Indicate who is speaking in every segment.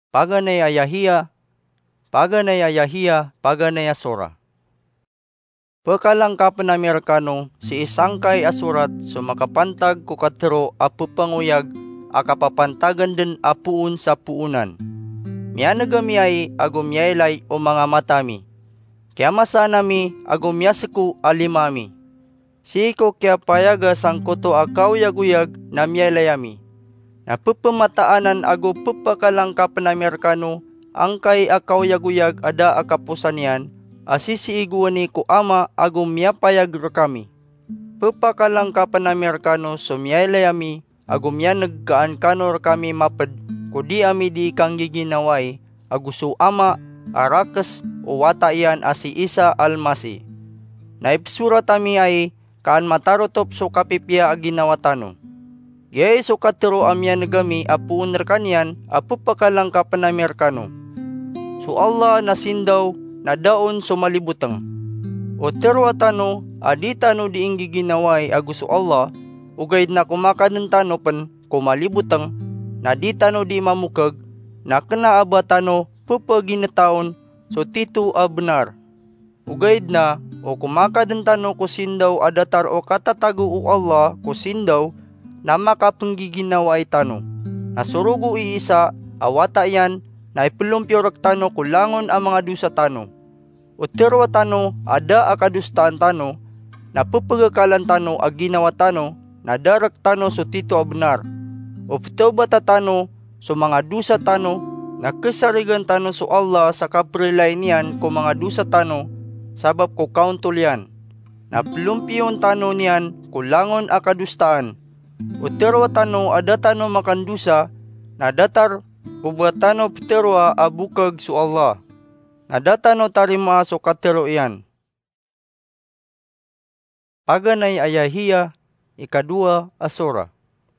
Speaker 1: Paganay Ayahiya, Paganay Ayahiya, Paganay Asura. Pagkalangkapan na Amerikano, si isangkay asurat sumakapantag kukatero apupanguyag akapapantagan din apuun sa puunan. Mianagami ay agumyaylay o mga matami. Kaya masanami agumyasiku alimami. Siko kaya payaga sang koto akaw-yaguyag na miyaylayami. Napupamataanan ago pupakalangkapan na Amerikano, angkay akaw-yaguyag ada akapusan yan, asisiiguan ko ama agum miyapayag kami. Pupakalangkapan na Amerikano sumiyaylayami, agum yan nagkaan kanor kami mapad, kudi ami di kang giginaway, aguso ama, arakas o wata iyan asi Isa Almasi. Naipsura tami ay kaan matarotop so kapipya aginawatano. Gay so katero amyan nagami apuun kanyan apupakalangkapan na Amerikano. So Allah nasindaw na daon so malibutang. O terwatano aditano di inggi ginaway aguso Allah ugayd na kumakadentano pan kumalibutang na ditano di mamukag na kanaabatano pupaginataon so titu a benar. Ugayd na o kumakadentano kusindaw adatar o katatago o Allah kusindaw na makapanggiginawa ay tano. Nasurugo iisa awata yan na ipulumpyorak tano kulangon ang mga dusa tano. O terwa tano ada akadustaan tano na pupagakalan tano aginawa tano na darak tano so tito abnar. O pitaw bata tano so mga dusa tano na kesarigan tano so Allah sa kaprilay niyan ko mga dusa tano sabab ko kauntol yan. Na plumpyon tano niyan kulangon akadustaan. O terwa tano ada tano makandusa na datar ubatano piterwa abukag su Allah. Na datano tarima so katero iyan. Paganay Ayahiya, ikadua Asura.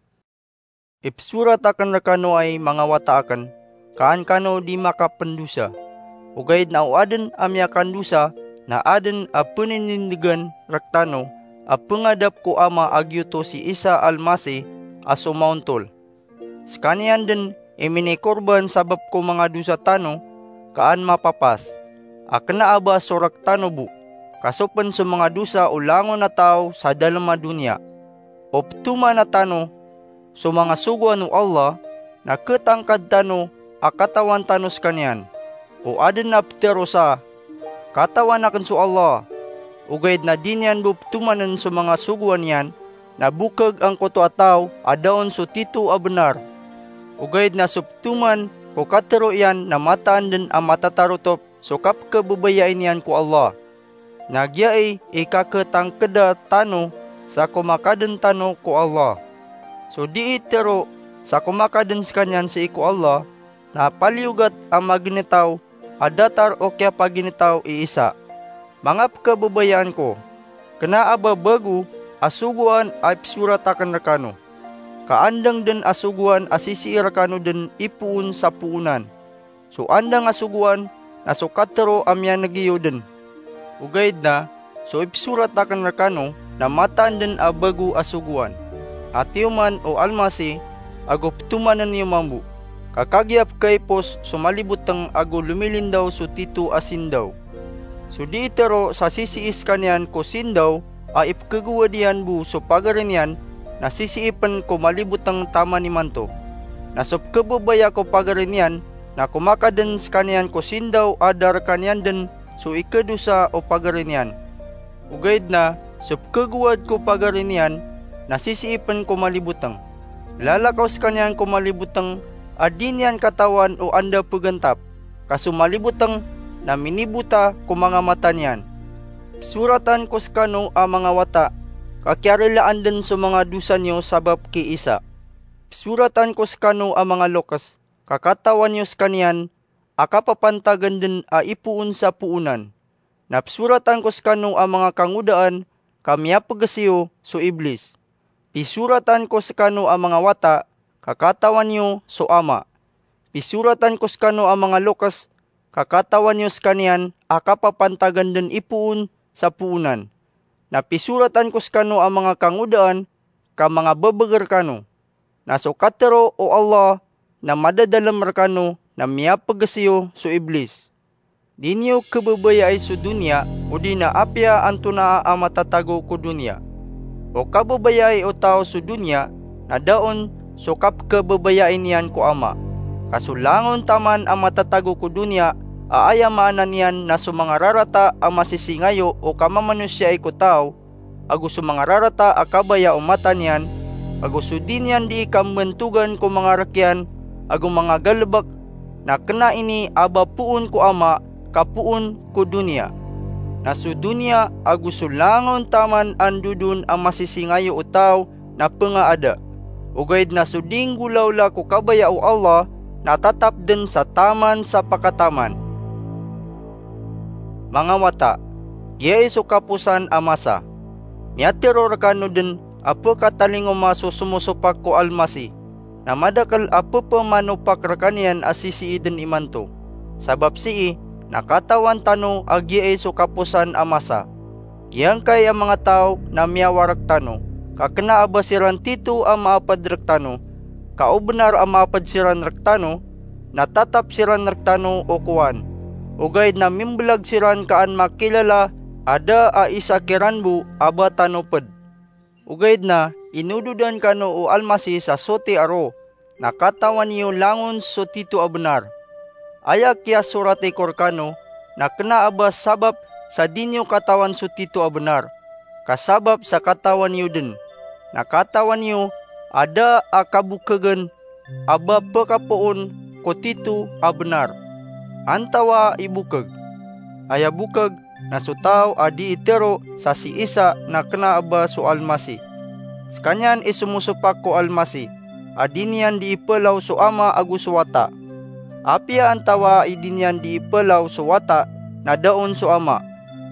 Speaker 1: Ipsurat akan rakano ay mga wataakan, kaan kano di makapendusa. Ugayd na uaden amya kandusa na aden a paninindigan raktano a pengadap ko ama agyuto si Isa Almasi aso mauntol. Skanian din imini korban sabab ko mga dusa tano kaan mapapas. Akna aba sorak tano bu. Kasupan sa mga dusa ulangon na tao sa dalama dunya. Optuma na tano so mga suguan ng Allah na ketangkad tano akatawan tano skanian. O aden na ptero sa katawan akan su Allah. Ugayd na dinyan buptumanan sa mga suguan yan, na bukag ang koto ataw, adaon so tito abenar. Ugayd na suptuman, ko katero yan na mataan din ang matatarotop, so kapkababayain yan ko Allah. Nagyay ikaketangkeda tano, sa kumakaden tano ko Allah. So di itero, sa kumakaden kanyan sa iko Allah, na paliugat ang maginitaw, adatar o kaya paginitaw iisa. Mga kababayaan ko, kanaaba bagu asuguan ay psuratakan rakano. Kaandang din asuguan asisiirakano din ipuun sa puunan. So andang asuguan na so katero amyan nagiyo din. Ugayd na, so ipsuratakan rakano na mataan din a bagu asuguan. At yuman o almasi, agoptumanan niyo mambu. Kakagyap kay pos sumalibutang ago lumilindaw so tito asindaw. So di itero sa sisiis kanyan ko sindaw a ipkagawadian bu so pagarinyan na sisiipan ko malibutang tama ni manto. Na so kababaya ko pagarinyan na kumakaden kanyan ko sindaw adar kanyan din so ikadusa o pagarinyan. Ugayd na so kagawad ko pagarinyan na sisiipan ko malibutang. Lalakaw kanyan ko malibutang adinyan katawan o anda pagantap. Kaso malibutang na minibuta ko mga mata niyan. Suratan ko skano ang mga wata, kakyarilaan din sa mga dusa niyo sabab ki Isa. Suratan ko skano ang mga lokas, kakatawan niyo skanian, akapapantagan din a ipuun sa puunan. Napsuratan ko skano ang mga kangudaan, kamyapagasiyo so iblis. Pisuratan ko skano ang mga wata, kakatawan niyo so ama. Pisuratan ko skano ang mga lokas, kakatawan niyo skanian, akapapantagan din ipuun sa puunan. Napisuratan ko skano ang mga kangudaan, ka mga babagar kano. Naso katero o Allah, na madadalam rakano na miyapagasiyo so iblis. Di niyo kababayay so dunya o di na apya anto na matatago ko dunya. O kababayay o tao so dunya na daon so kababayain niyan ko ama. Kasulangon taman ang matatago ko dunya, aayamanan niyan na sumangararata ang masisingayo o kamamanusya ko tao, ago sumangararata akabaya o mata niyan, ago sudin niyan di ikambentugan ko mga rakyan, ago mga galbak, na kena ini aba puun ko ama, kapuun ko dunya. Na su dunya ago sulangon taman andudun ang masisingayo o tao na pengaada. Ugaid na suding gulawla ko kabaya o Allah, natatap din sa taman sa pakataman. Mga wata, giyay so kapusan amasa. Miatiror kano din apo katalingo maso sumusupak ko almasi. Na madakal apo pamanupak rakanian asisi din imanto. Sabab sii, nakatawan tano agiyay so kapusan amasa. Giyang kay ang mga tao na miyawarak tano, kakena abasiran tito ang maapadrak tano, kaubenar ang maapad siran raktano, natatap siran raktano o kuwan. Ugay na mimbelag siran kaan makilala, ada a isa kiranbu aba tanoped. Ugay na inududan kano o almasi sa sote aro, nakatawan niyo langon so tito abenar. Ayak kya surate korkano, na kena aba sabab sa dinyo katawan so tito abenar, kasabab sa katawan niyo din. Nakatawan niyo ada akabukagan aba pekapoon ko tito abenar. Antawa ibukag. Aya bukag na sutaw adi itero sa si isa na kena aba so almasi. Sekanyan isumusupak ko almasi. Adinian di ipelaw so ama agu suwata. Apia antawa idinian di ipelaw so wata na daon so ama.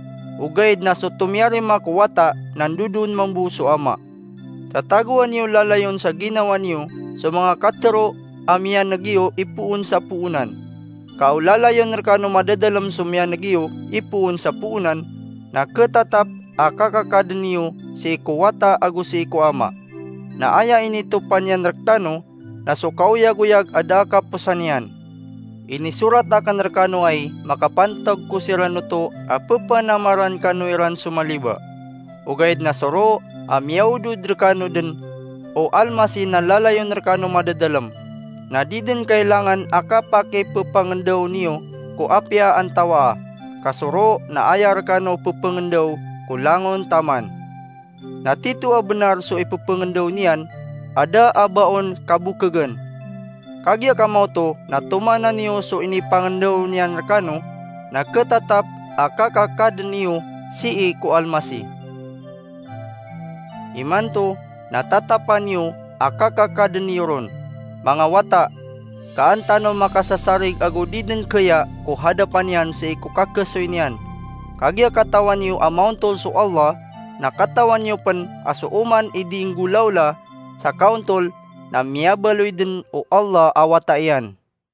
Speaker 1: Ugaid na so tumyari makuwata nandudun mambu so ama. Tataguan niyo lalayon sa ginawa niyo sa mga katero amiyan nagiyo ipuun sa puunan. Kaulalayon rekano madadalam sumyan nagiyo ipuun sa puunan na ketatap akakakaden niyo si kuwata agu si kuama. Na aya inito panyan rektano na so kauyag-uyag ada kapusanian. Ini surat akan rekano ay makapantag ko sirano to apapanamaran kano iran sumaliba. Ugaid na soro amyaudud rekano din o almasi na lalayon rekano madadalam. Na di din kailangan akapake pepangendaw niyo ko apya antawa. Kasuro na aya rekano pepangendaw ko langon taman. Na tito a benar so ipepangendaw niyan ada abaon kabukagan. Kagya kamao to na tumanan niyo so ini pangendaw niyan rekano na ketatap akakakaden niyo sii ko almasi. Imanto natatapan niyo akakakaden niyo ron. Mga wata, kaantano makasasarig ago diden kaya ko hadapan yan sa ikukakasoy niyan. Kagya katawan niyo amauntol so Allah, na katawan niyo pan asuuman iding gulawla sa kauntol na miyabaloy din o Allah awata iyan.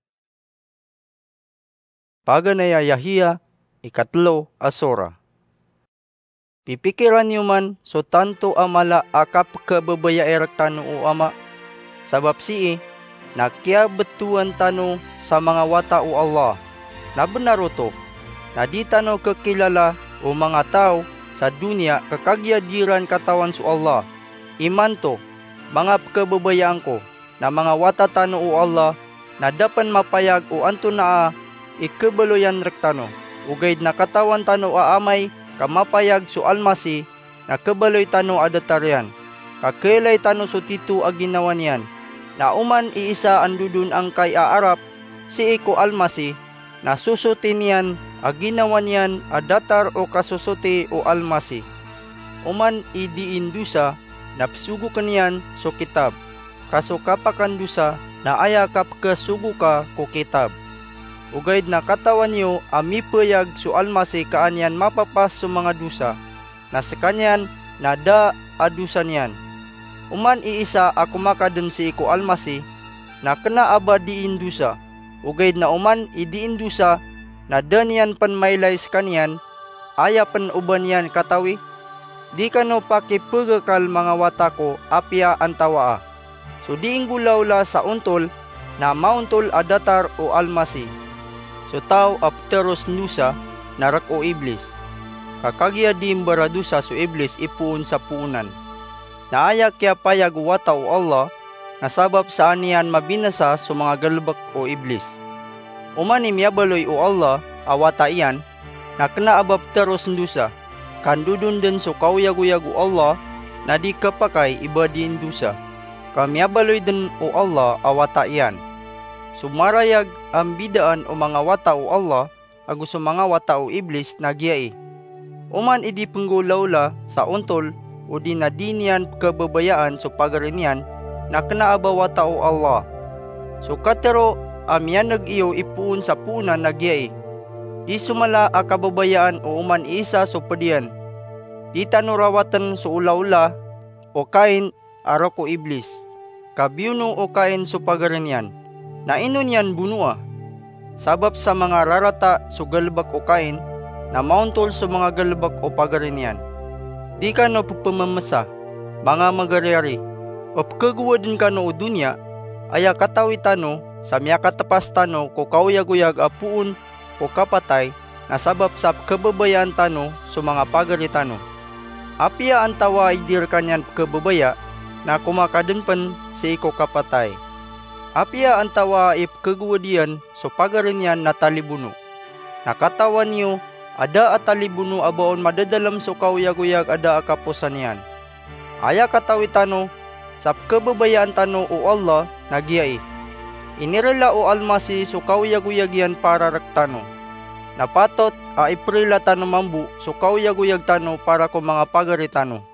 Speaker 1: Paganaya Yahiya, 3 Asora. Pipikiran niyo man so tanto amala akap kababaya eraktan o ama, sabab sii, nakya betuan tano sa mga wata o Allah. Na benaro to, na di tano kakilala o mga tao sa dunia kakagyadiran katawan so Allah. Iman to, mga kababayaan ko, na mga wata tano o Allah, na dapan mapayag o anto na ikabaloyan rektano. Ugaid na katawan tano aamay, kamapayag so almasi, na kabaloy tano adatarian. Kakilay tano so tito aginawan yan. Na uman iisa andudun ang kay aarap, si iko almasi, na susuti niyan, aginawan yan, adatar o kasusuti o almasi. Uman idiindusa, napsugo kaniyan so kitab, kaso kapakandusa, na ayakap kasugo ka ko kitab. Ugaid na katawan niyo, amipayag so almasi kaanyan mapapas so mga dusa, na sa kanyan, nada adusa niyan. Uman iisa ako makaden si iko almasi, na kena aba diindusa. Ugaid na uman idiindusa, na danian pan maylay sa kanyan, aya pan uban yan katawi. Di kano pakipagakal mga wata ko apya antawaa. So diing gulawla sa untol, na mauntol adatar o almasi. So tao apteros nusa narak o iblis. Kakagya di imbaradusa so iblis ipuun sa puunan. Naaya kaya payag wata o Allah na sabab sa anian mabinasa so mga galbak o iblis. Umani miyabaloy o Allah awata iyan na kanaabab teros nusa. Kandudun din so kauyag-uyag o Allah na di kapakay iba din dusa. Kamiyabaloy din o Allah awata iyan. Sumarayag ang bidaan o mga wata o Allah agus mga wata o iblis na giyai. Uman idi penggulawla sa untol o di nadinian kababayaan so pagarinyan na kanaaba wata o Allah. So katero amyan nag-iyo ipuun sa punan na giyai. Di sumala a kababayaan o uman isa so padian. Di tanurawatan so ula-ula o kain araw ko iblis. Kabiuno o kain so pagarinyan. Na inon yan bunua. Sabab sa mga rarata so galbak o kain na mauntol sa mga galbak o pagarinyan. Di ka no pupamamasa, mga magariyari, o pagkagawa din ka no o dunya, aya katawi tano, sa miya katapas tano, ko kauyag-uyag apuun o kapatay, na sabab sa kababayaan tano sa mga pagaritano. Apia ang tawa idir kanyan kababaya, na kumakadunpan sa iko kapatay. Apia ang tawa ipkagawa diyan so pagarinyan na talibuno. Nakatawan niyo, ada atalibuno abaon madadalam so kauyag-uyag ada akapusan yan. Aya katawi tano, sa kababayaan tano o Allah nagyai. Inirela o almasi so kauyag-uyag yan para raktano. Napatot a iprila tano mambu so kauyag-uyag tano para ko mga pagaritano.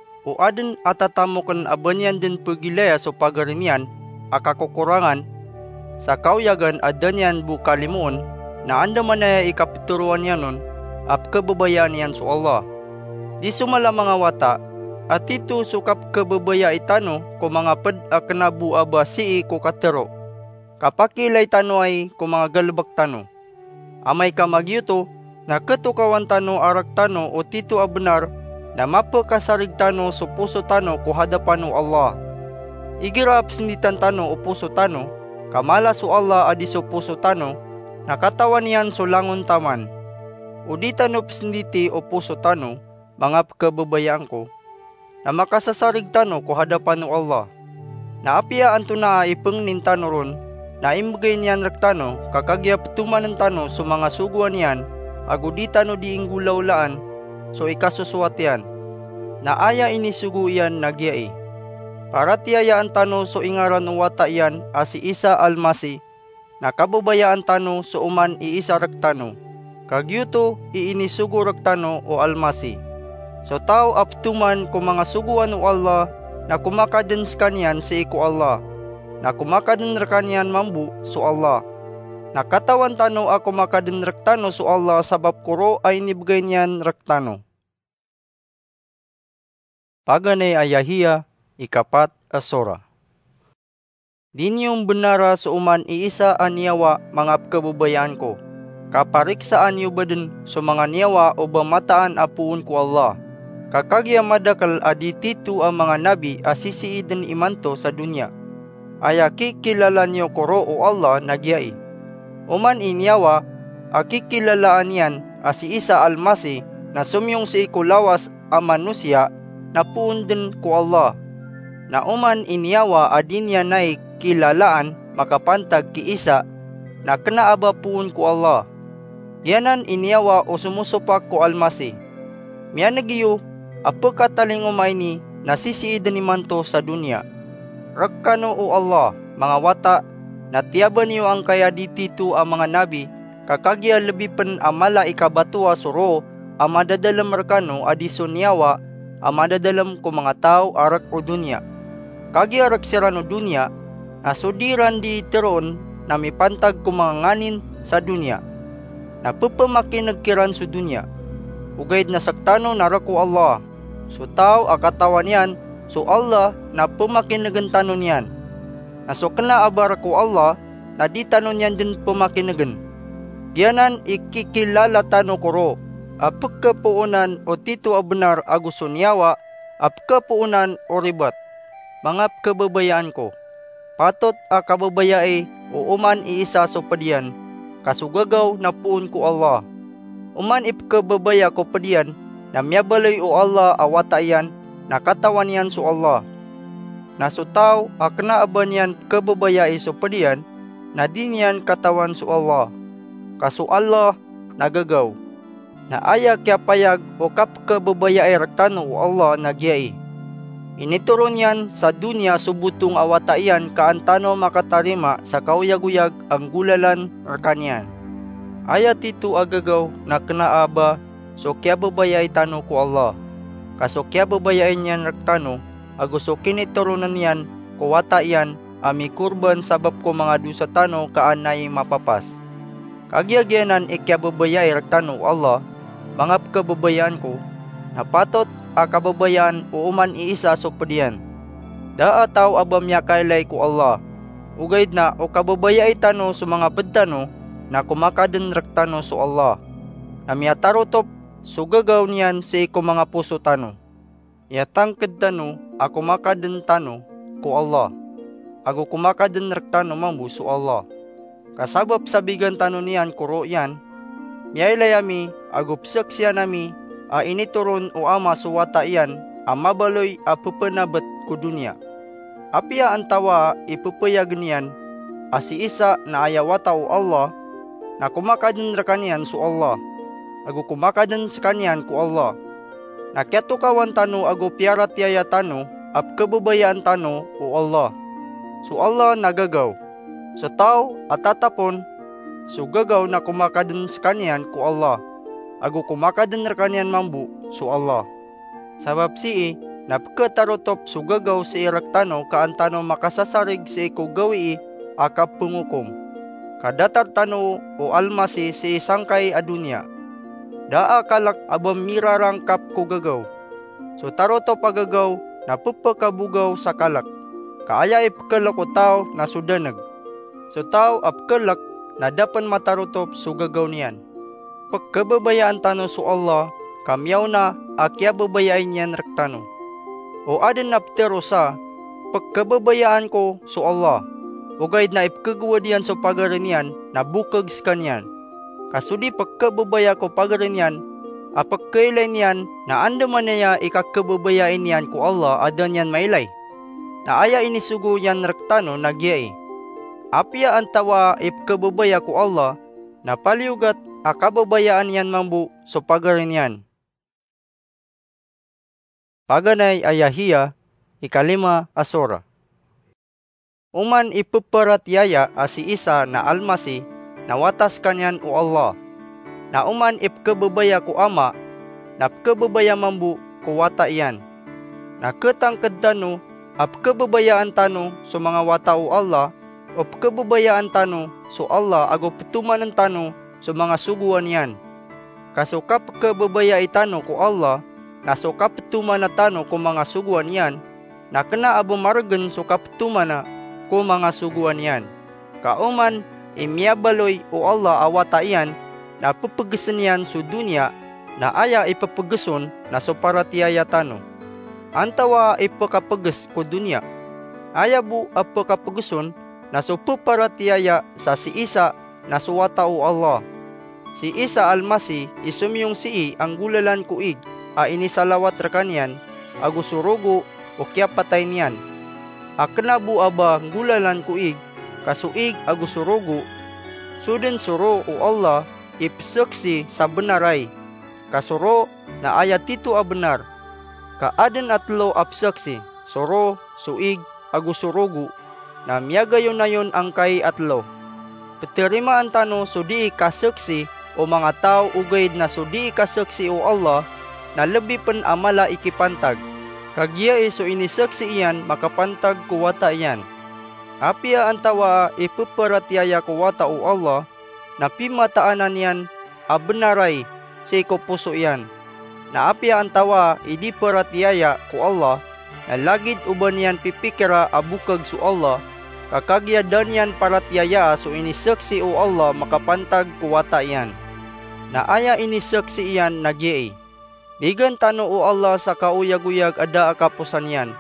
Speaker 1: O adin atatamukan abanyan din pagilaya so pagarinyan, akakukurangan, sa kauyagan adanyan bu kalimuon, na andaman na ikapituruan yan nun, ap kababayaan yan so Allah. Di sumala mga wata, at ito sukap kababaya itano, ko mga pad akanabu aba sii ko katero. Kapakilay tano ay ko mga galbak tano. Amay ka magyuto, na katukawan tano arak tano o tito abenar, na mapakasarig tano so puso tano ko hadapan o Allah. Igirap sinditan tano o puso tano, kamala so Allah adi so puso tano, nakatawan yan so langon taman. O di tano sinditi o puso tano, mga kababayaan ko, na makasasarig tano ko hadapan o Allah. Naapia anto na ipengnin tano ron, na imbagay niyan raktano, kakagya patumanan tano so mga suguan yan, ago di tano di inggulaulaan, so ikasusuat yan. Naaya inisugu yan nagyai. Para tiyayaan tano so ingaran o wata yan asi Isa almasi, nakababayaan tano so uman iisa raktano, kagyuto iinisugo raktano o almasi. So tao aptuman ko mga suguan o Allah, na kumakadens kanyan si iko Allah, na kumakaden kanyan mambu so Allah. Nakatawan tano ako makaden raktano so Allah sabab kuro ay nibigay niyan raktano. Paganay ayahiya, ikapat asora. Dinyong benara so uman iisa aniyawa mga kababayaan ko. Kapariksaan niyo ba din so mga niyawa o bamataan apuun ko Allah. Kakagya madakal adititu ang mga nabi asisiiden imanto sa dunya. Aya kikilala niyo koro o Allah nagyai. Uman iniyawa, akikilalaan yan asi Isa almasi na sumyong si ikulawas ang manusya na puun din ko Allah. Na uman iniyawa adin yan na kilalaan makapantag ki Isa na kanaaba puun ko Allah. Yanan iniyawa o sumusupak ko almasi. Miya nagiyo, apakataling umay ni nasisiiden ni manto sa dunya. Rakkano o Allah, mga wata, natiyaban niyo ang kaya dititu ang mga nabi, kakagya lebipan amala ikabatua suro, ang madadalam rakano adisonyawa, ang madadalam ko mga tao arak o dunya. Kagya raksiran o dunya, nasudiran di teron na mipantag ko mga nganin sa dunya. Napupamakin nagkiran sa dunya. Ugaid na saktano narako Allah. So tao akatawan yan, so Allah na pumakinagan yan. Naso kana abar ko Allah, na di tanon yan din pumakinagan. Giyanan ikikilala tano koro, apagkapuunan o tito abenar agusonyawa, apagkapuunan o ribat. Mga kababayaan ko, patot a kababayai o uman iisa so padian, kasugagaw na puon ko Allah. Uman ipkababaya ko padian, na miyabalay o Allah awata iyan, nakatawan yan so Allah. Nasutaw akna aban yan kababayai so padian, na din yan katawan so Allah. Kaso Allah nagagaw. Na aya kya payag o kapkababayai raktano o Allah nagyai. Inituron yan sa dunya subutong awata iyan kaantano makatarima sa kauyag-uyag ang gulalan rakanyan. Aya tito agagaw na knaaba so kya babayay tano ko Allah. Kaso kya babayay niyan raktano, aguso kiniturunan yan ko wata iyan ami kurban sabab ko mga dusa tano kaanay mapapas. Kagyagyanan ikya babayay raktano Allah, mga kababayaan ko, napatot a kababayaan o uman iisa so padian. Daa tao abamya kailay ko Allah, ugayd na o kababayay tano so mga pedtano na kumakaden raktano so Allah. Namya tarotop so gagaw niyan sa iko mga puso tano. Yatangked tano ako makaden tano ko Allah. Ako kumakaden raktano mambu so Allah. Kasabab sabigan tano niyan kuro yan, miyailayami agupsak siya nami a inituron o ama suwata iyan a mabaloy a pupanabot ko dunya. Apia antawa ipupayag niyan a si isa na ayawata o Allah na kumakaden rakanian so Allah. Ago kumakaden sa kanyan ko Allah. Nakyato kawan tano ago piarat yaya tano ap kababayaan tano o Allah. So Allah nagagaw. So tao at tatapon, so gagaw na kumakaden sa kanyan ko Allah. Ago kumakaden na kanyan mambu, so Allah. Sabab sii, napkatarotop so gagaw sa iraktano kaantano makasasarig sa iko gawi akap pungukom. Kadatar tano o almasi sa isangkay adunya. Daa kalak abam mirarangkap ko gagaw. So tarotop agagaw na pupakabugaw sa kalak. Kaaya ipkalak o tao na sudanag. So tao apkalak na dapan matarotop so gagaw niyan. Pagkababayaan tano so Allah, kamyaw na akya babayain niyan raktano. O aden naptero sa, pagkababayaan ko so Allah, o gaid na ipkagawa diyan so pagarin yan, na bukag sa kanyan. Kasudi pagkababaya ko pagarin yan, apagkailan yan, na andaman niya ikakababayain yan ko Allah, adan yan mailay. Na aya inisugo yan raktano nagyai. Apia antawa ipkababaya ko Allah, na paliugat akababayaan yan mambu so pagarin yan. Paganay ayahiya, 5 asora. Uman ipuparat yaya asi isa na almasi, na watas kanyan o Allah. Na uman ipkababaya ko ama, na pkababaya mambu ko wata iyan. Na ketangked tano, apkababayaan tano so mga wata o Allah, o pkababayaan tano so Allah ago petumanan tano so mga suguan yan. Kaso kapkababaya itano ko Allah, na so kapetumana tano ko mga suguan yan, na kena abo margen so kapetumana ko mga suguan yan. Kauman imiyabaloy o Allah awata iyan, na pupugasan yan so dunya, na aya ipapugason na so paratiyaya tano. Antawa ipakapagas ko dunya, aya bu apakapugason na so puparatiyaya sa si isa na suwata o Allah. Si Isa almasi isumyong sii ang gulalan kuig a inisalawat rakanyan agusurugo o kya patay niyan. Aknabu aba gulalan kuig kasuig agusurugo suden suro o Allah ipsaksi sa benaray. Kasuro na ayat tito a benar. Kaaden atlo apsaksi suro suig agusurugo na miyagayon na yon ang kay atlo. Peterimaan tano so di kasaksi o mga tao ugaid na so di kasaksi o Allah na labi pen amala ikipantag. Kagya so inisaksi iyan makapantag kuwata iyan. Apia antawa ipuparatiyaya kuwata o Allah na pimataanan yan abenaray sa iko puso iyan. Na apia antawa idi paratiyaya ko Allah na lagid uban yan pipikira abukag so Allah. Kakagyadan yan paratiyaya so inisaksi o Allah makapantag kuwata iyan. Na aya inisaksi iyan nagyai. Bigan tano o Allah sa kauyag-uyag ada akapusan yan.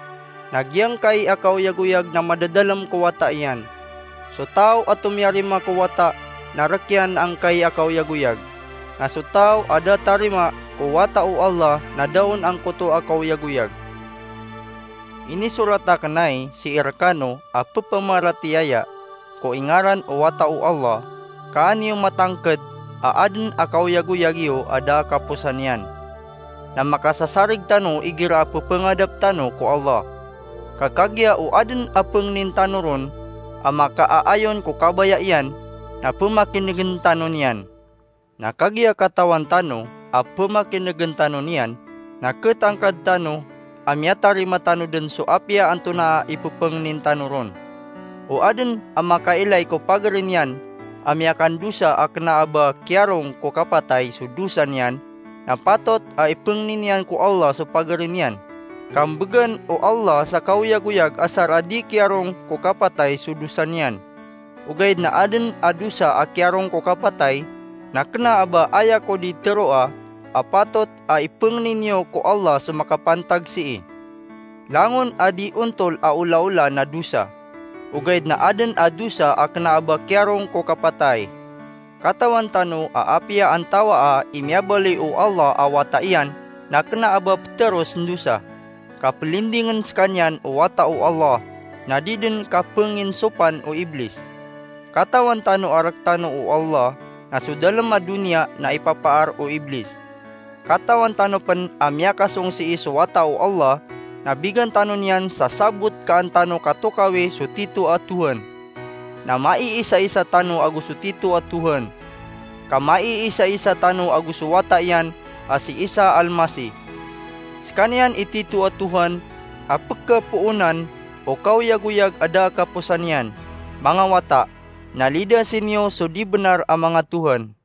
Speaker 1: Nagyang kay akaw yaguyag na madadalam kuwata iyan. So tao at tumyarima kuwata narakyan ang kay akaw yaguyag. Na so tao ada tarima kuwata o Allah na daon ang kuto akaw yaguyag. Ini surata kanay si Irkano a pepamaratiyaya ko ingaran o wata o Allah kaaniyo matangked aaden akaw yaguyagyo ada kapusan yan. Na makasasarig tano igira pepengadap tano ko Allah. Kakagya o aden apeng nintano ron makaayon ko kabaya iyan na pumakinigen tano niyan. Nakagya katawan tano pumakinigen tano niyan na ketangkad tano amyatari matano den so apya anto na ipupeng nintano ron. O aden makailay ko pagarin yan amyakan dusa akna aba kiarong ko kapatay so dusa niyan na patot ipeng ninyan ko Allah so pagarin yan. Kambegan o Allah sa kauyag-uyag asar adi kiarong ko kapatay sudusan yan. Ugay na aden adusa kiarong ko kapatay na kena aba aya ko di teroa patot ipeng ninyo ko Allah sa makapantag sii. Langon adi untol ula-ula na dusa. Ugay na aden adusa kena aba kiarong ko kapatay. Katawan tano aapya antawa imyabali o Allah awata iyan na kena aba pteros dusa. Kapelindingan sekanyan o wata o Allah, na di din kapengin sopan o iblis. Katawan tano arak tano o Allah, na so dalam dunia na ipapaar o iblis. Katawan tano pen amyakasong si iso wata o Allah, na bigan tano niyan sa sabut kaan tano katokawe so tito at Tuhan. Na maiisa-isa tano agus so tito at Tuhan. Kamaiisa-isa tano agus so wata iyan si Isa Almasih. Sekanian ititu at Tuhan, pagkapuunan o kauyag-uyag ada kapusan yan, mga wata, nalida sinyo so di benar ang mga Tuhan.